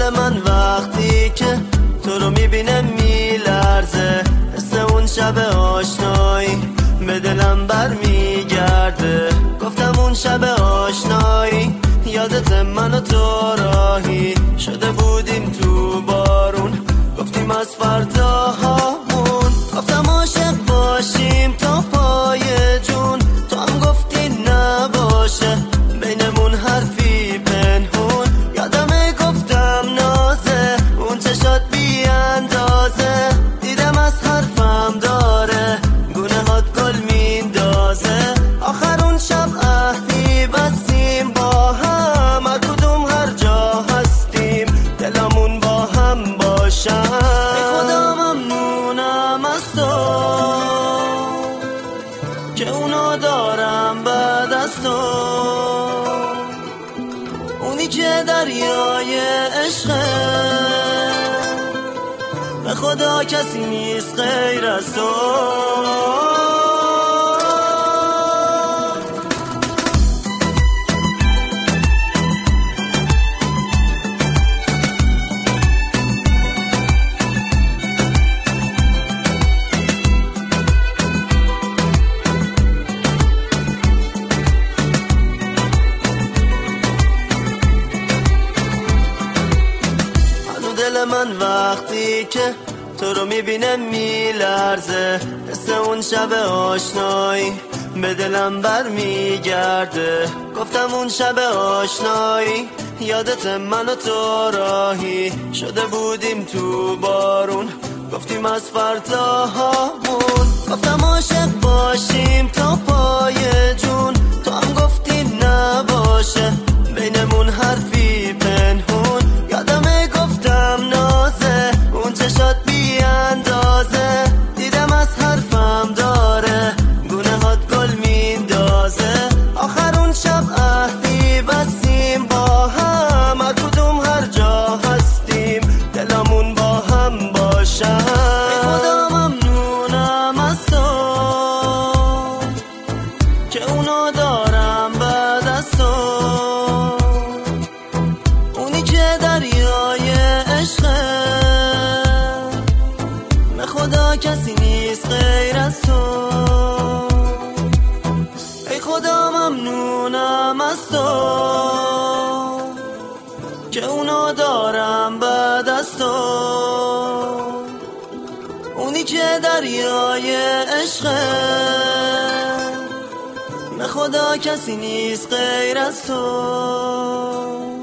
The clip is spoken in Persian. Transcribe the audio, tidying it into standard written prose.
دل من وقتی که تو رو میبینه میلرزه، حس اون شب آشنایی به دلم برمیگرده. گفتم اون شب آشنایی یادت من و تو راهی شده بودیم تو بارون، گفتیم از فرداهامون. گفتم عاشق باشیم تا پای جون، تو هم گفتی نباشه بینمون حرفی پنهون. یادمه گفتم نازه اون چشات بی اندازه، دیدم از حرفم داره گونه هات گل میندازه. آخر اون شب عهدی بستیم با هم، هر کدوم هر جا هستیم دلمون با هم باشن. ای خدا ممنونم از تو که اونو دارم بعد از تو، اونی که دریای عشقه، به خدا کسی نیست غیر از تو. دل من وقتی که تو رو میبینه میلرزه، حس اون شب آشنایی به دلم برمیگرده. گفتم اون شب آشنایی یادت من و تو راهی شده بودیم تو بارون، گفتیم از فرداهامون. گفتم عاشق باشیم تا پای جون، تو هم گفتی نباشه بینمون حرفی پنهون. یادمه گفتم نازه اون چشات بی اندازه، دیدم از حرفم داره گونه هات گل میندازه. آخر اون شب عهدی بستیم با هم، هر کدوم هر جا هستیم دلمون با هم باشن. ای خدا ممنونم از تو که اونو دارم بعد از تو، اونی که دریای عشقه، به خدا کسی نیست غیر از تو. ای خدا ممنونم از تو که اونو دارم بعد از تو، اونی که دریای عشقه، به خدا کسی نیست غیر از تو.